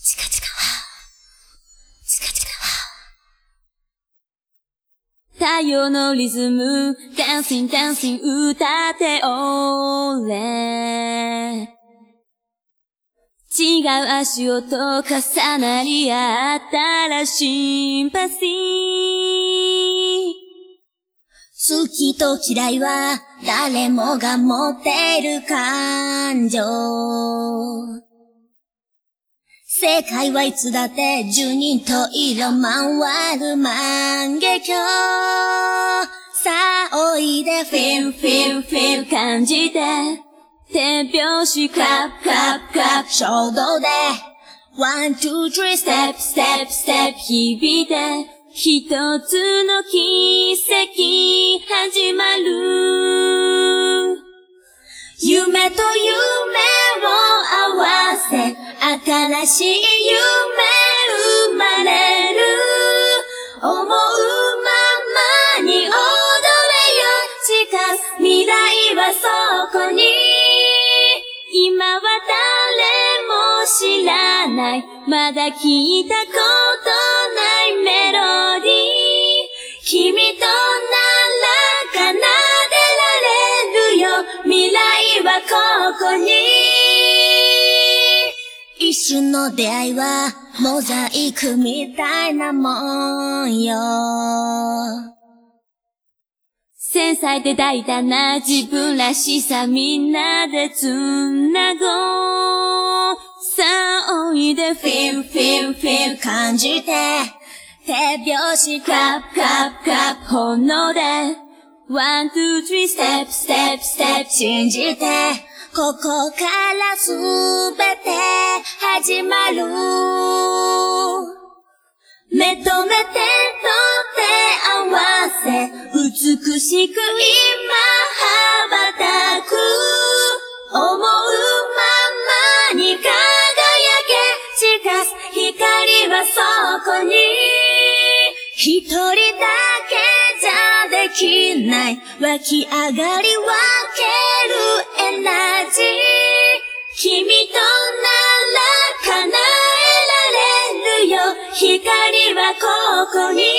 チカチカチカチカ太陽のリズム、ダンシンダンシン歌っておれ。違う足音重なり合ったらシンパシー。好きと嫌いは誰もが持っている感情。世界はいつだって十人十色回る万華鏡。さあおいで feel feel feel 感じて手拍子 clap clap clap 衝動で one two three step step step 響いて一つの奇跡始まる。夢と夢を合わせ新しい夢生まれる。思うままに踊れよ近づ未来はそこに。今は誰も知らないまだ聞いたことないメロディー。君となら奏でられるよ未来はここに。一瞬の出会いはモザイクみたいなもんよ。繊細で大胆な自分らしさみんなでつなごう。さあおいで feel feel feel 感じて手拍子 clap clap clap 本能で one two three step step step 信じてここからすべて始まる。目と目手と手合わせ美しく今羽ばたく。思うままに輝け近づ光はそこに。一人だけじゃできない湧き上がり分けるエナジー。君となら叶えられるよ光はここに。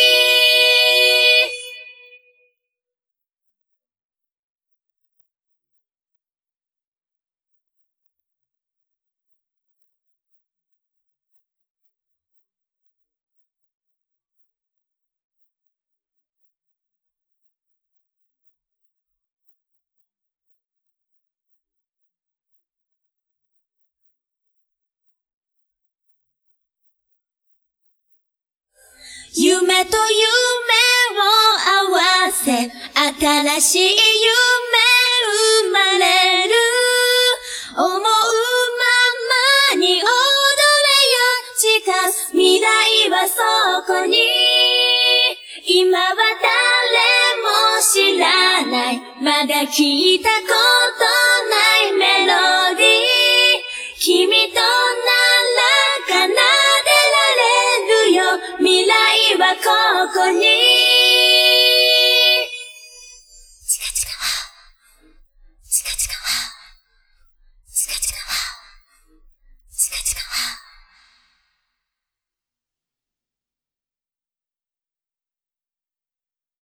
夢と夢を合わせ新しい夢生まれる。思うままに踊れよ近づ未来はそこに。今は誰も知らないまだ聞いたことないメロディー。君となら奏でられるよ未来はここに。